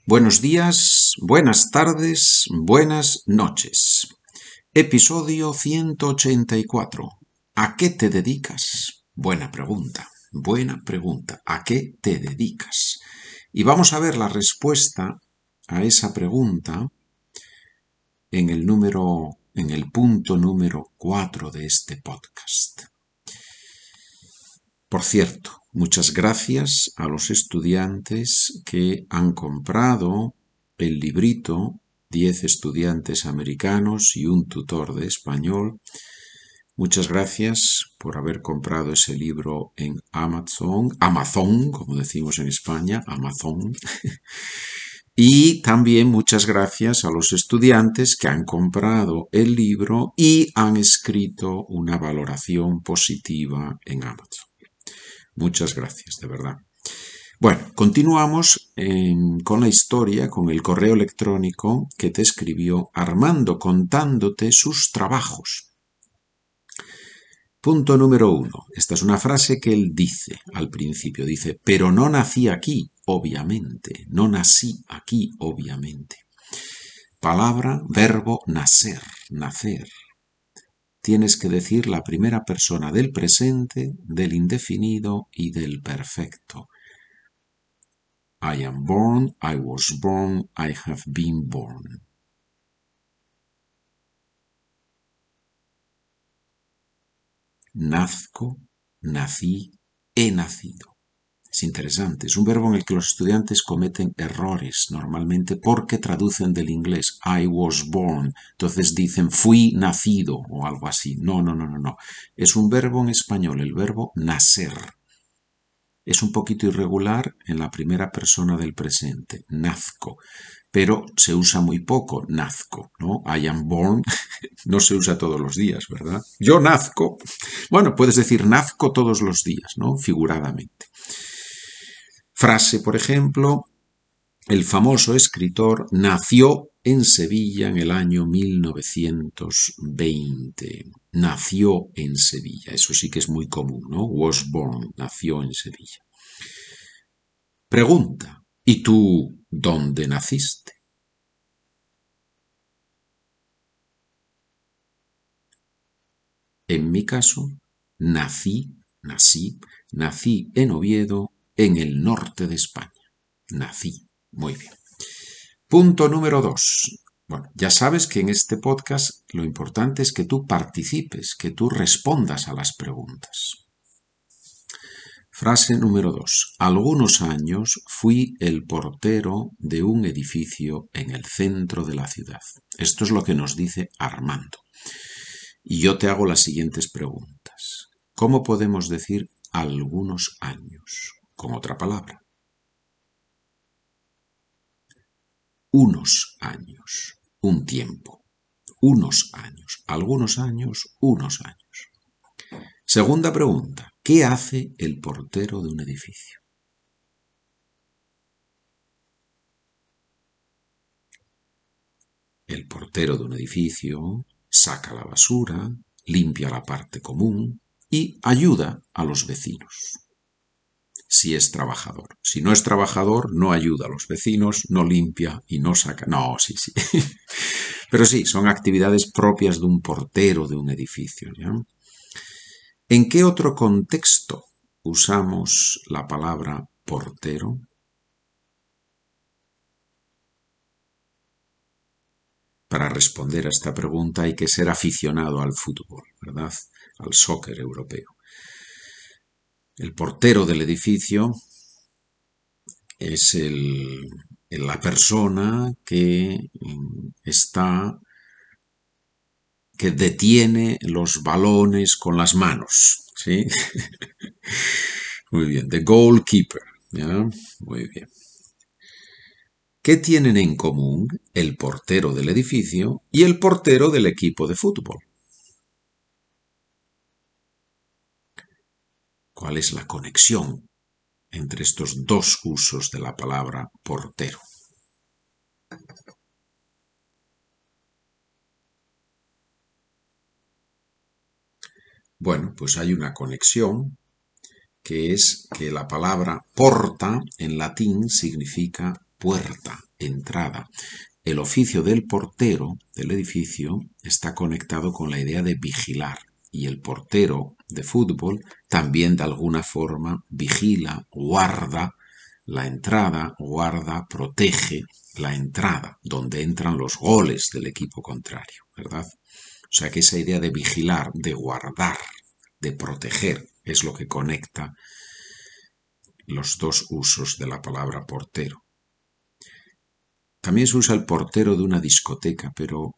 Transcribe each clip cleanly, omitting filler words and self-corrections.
Buenos días, buenas tardes, buenas noches. Episodio 184. ¿A qué te dedicas? Buena pregunta, buena pregunta. ¿A qué te dedicas? Y vamos a ver la respuesta a esa pregunta en el punto número 4 de este podcast. Por cierto, muchas gracias a los estudiantes que han comprado el librito 10 estudiantes americanos y un tutor de español. Muchas gracias por haber comprado ese libro en Amazon, como decimos en España, Amazon. Y también muchas gracias a los estudiantes que han comprado el libro y han escrito una valoración positiva en Amazon. Muchas gracias, de verdad. Bueno, continuamos con la historia, con el correo electrónico que te escribió Armando contándote sus trabajos. Punto número 1. Esta es una frase que él dice al principio. Dice, pero no nací aquí, obviamente. No nací aquí, obviamente. Palabra, verbo, nacer, nacer. Tienes que decir la primera persona del presente, del indefinido y del perfecto. I am born, I was born, I have been born. Nazco, nací, he nacido. Es interesante, es un verbo en el que los estudiantes cometen errores normalmente porque traducen del inglés I was born, entonces dicen fui nacido o algo así. No. Es un verbo en español, el verbo nacer. Es un poquito irregular en la primera persona del presente, nazco, pero se usa muy poco, nazco, ¿no? I am born no se usa todos los días, ¿verdad? Yo nazco. Bueno, puedes decir nazco todos los días, ¿no? Figuradamente. Frase, por ejemplo, el famoso escritor nació en Sevilla en el año 1920. Nació en Sevilla. Eso sí que es muy común, ¿no? Was born, nació en Sevilla. Pregunta, ¿y tú dónde naciste? En mi caso, nací en Oviedo, en el norte de España. Nací. Muy bien. Punto número 2. Bueno, ya sabes que en este podcast lo importante es que tú participes, que tú respondas a las preguntas. Frase número 2. Algunos años fui el portero de un edificio en el centro de la ciudad. Esto es lo que nos dice Armando. Y yo te hago las siguientes preguntas. ¿Cómo podemos decir algunos años? Con otra palabra. Unos años, un tiempo, unos años, algunos años, unos años. Segunda pregunta, ¿qué hace el portero de un edificio? El portero de un edificio saca la basura, limpia la parte común y ayuda a los vecinos. Si es trabajador. Si no es trabajador, no ayuda a los vecinos, no limpia y no saca. No, sí. Pero sí, son actividades propias de un portero de un edificio, ¿ya? ¿En qué otro contexto usamos la palabra portero? Para responder a esta pregunta hay que ser aficionado al fútbol, ¿verdad? Al soccer europeo. El portero del edificio es la persona que detiene los balones con las manos, ¿sí? Muy bien, the goalkeeper, ¿ya? Muy bien. ¿Qué tienen en común el portero del edificio y el portero del equipo de fútbol? ¿Cuál es la conexión entre estos dos usos de la palabra portero? Bueno, pues hay una conexión que es que la palabra porta en latín significa puerta. entrada. El oficio del portero del edificio está conectado con la idea de vigilar, y el portero de fútbol también de alguna forma vigila, guarda la entrada, guarda, protege la entrada, donde entran los goles del equipo contrario, ¿verdad? O sea que esa idea de vigilar, de guardar, de proteger, es lo que conecta los dos usos de la palabra portero. También se usa el portero de una discoteca, pero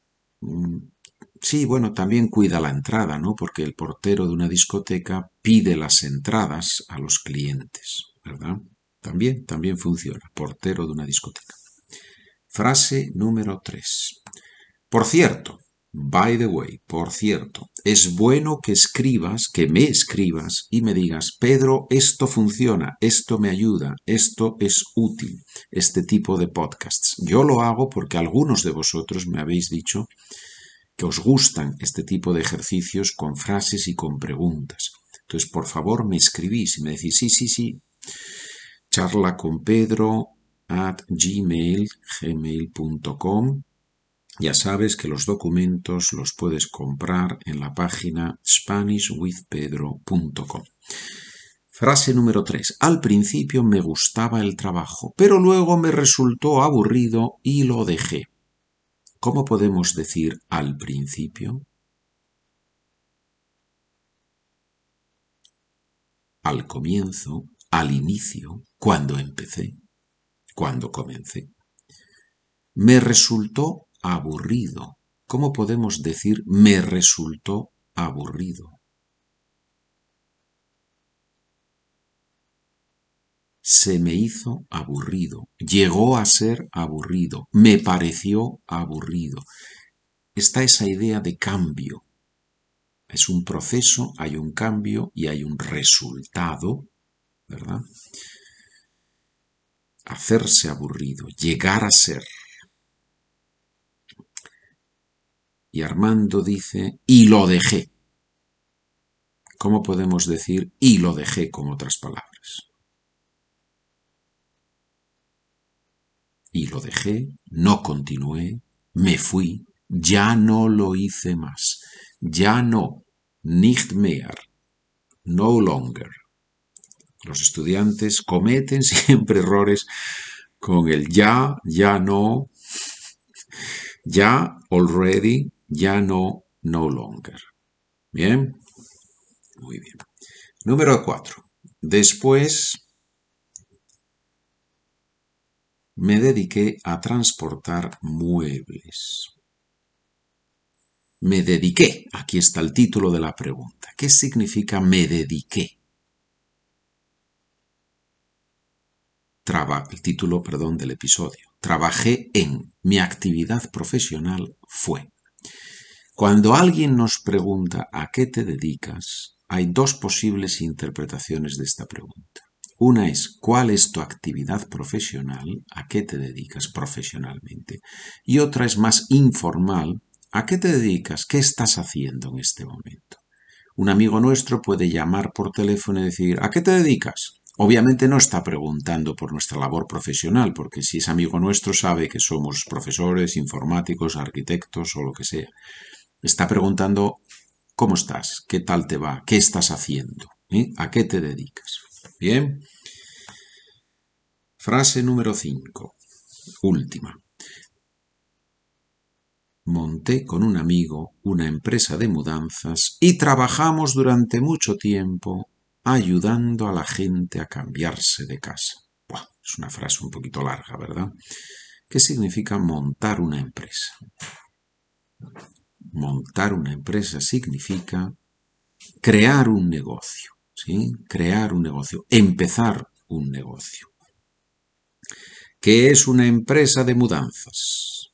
sí, bueno, también cuida la entrada, ¿no? Porque el portero de una discoteca pide las entradas a los clientes, ¿verdad? También funciona, portero de una discoteca. Frase número 3. Por cierto, by the way, por cierto, es bueno que me escribas y me digas, Pedro, esto funciona, esto me ayuda, esto es útil, este tipo de podcasts. Yo lo hago porque algunos de vosotros me habéis dicho que os gustan este tipo de ejercicios con frases y con preguntas. Entonces, por favor, me escribís y me decís, sí, charlaconpedro@gmail.com. Ya sabes que los documentos los puedes comprar en la página SpanishWithPedro.com. Frase número 3. Al principio me gustaba el trabajo, pero luego me resultó aburrido y lo dejé. ¿Cómo podemos decir al principio? Al comienzo, al inicio, cuando empecé, cuando comencé. Me resultó aburrido. ¿Cómo podemos decir me resultó aburrido? Se me hizo aburrido, llegó a ser aburrido, me pareció aburrido. Está esa idea de cambio. Es un proceso, hay un cambio y hay un resultado, ¿verdad? Hacerse aburrido, llegar a ser. Y Armando dice, y lo dejé. ¿Cómo podemos decir y lo dejé con otras palabras? Y lo dejé, no continué, me fui, ya no lo hice más, ya no, nicht mehr, no longer. Los estudiantes cometen siempre errores con el ya, ya no, ya, already, ya no, no longer. ¿Bien? Muy bien. Número 4. Después me dediqué a transportar muebles. Me dediqué. Aquí está el título de la pregunta. ¿Qué significa me dediqué? El título, perdón, del episodio. Trabajé en. Mi actividad profesional fue. Cuando alguien nos pregunta ¿a qué te dedicas? Hay dos posibles interpretaciones de esta pregunta. Una es ¿cuál es tu actividad profesional? ¿A qué te dedicas profesionalmente? Y otra es más informal. ¿A qué te dedicas? ¿Qué estás haciendo en este momento? Un amigo nuestro puede llamar por teléfono y decir ¿a qué te dedicas? Obviamente no está preguntando por nuestra labor profesional, porque si es amigo nuestro sabe que somos profesores, informáticos, arquitectos o lo que sea. Está preguntando ¿cómo estás? ¿Qué tal te va? ¿Qué estás haciendo? ¿A qué te dedicas? Bien. Frase número 5. Última. Monté con un amigo una empresa de mudanzas y trabajamos durante mucho tiempo ayudando a la gente a cambiarse de casa. Buah, es una frase un poquito larga, ¿verdad? ¿Qué significa montar una empresa? Montar una empresa significa crear un negocio, ¿sí? Crear un negocio, empezar un negocio. ¿Qué es una empresa de mudanzas?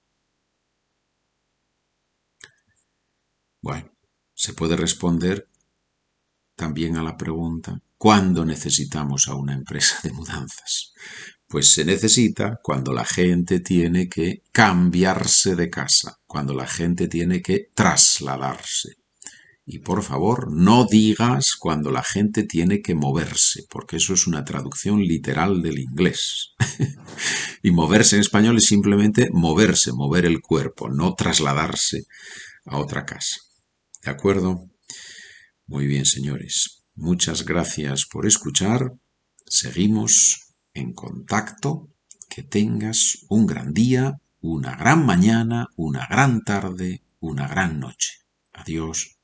Bueno, se puede responder también a la pregunta ¿cuándo necesitamos a una empresa de mudanzas? Pues se necesita cuando la gente tiene que cambiarse de casa, cuando la gente tiene que trasladarse. Y por favor, no digas cuando la gente tiene que moverse, porque eso es una traducción literal del inglés. Y moverse en español es simplemente moverse, mover el cuerpo, no trasladarse a otra casa. ¿De acuerdo? Muy bien, señores. Muchas gracias por escuchar. Seguimos en contacto. Que tengas un gran día, una gran mañana, una gran tarde, una gran noche. Adiós.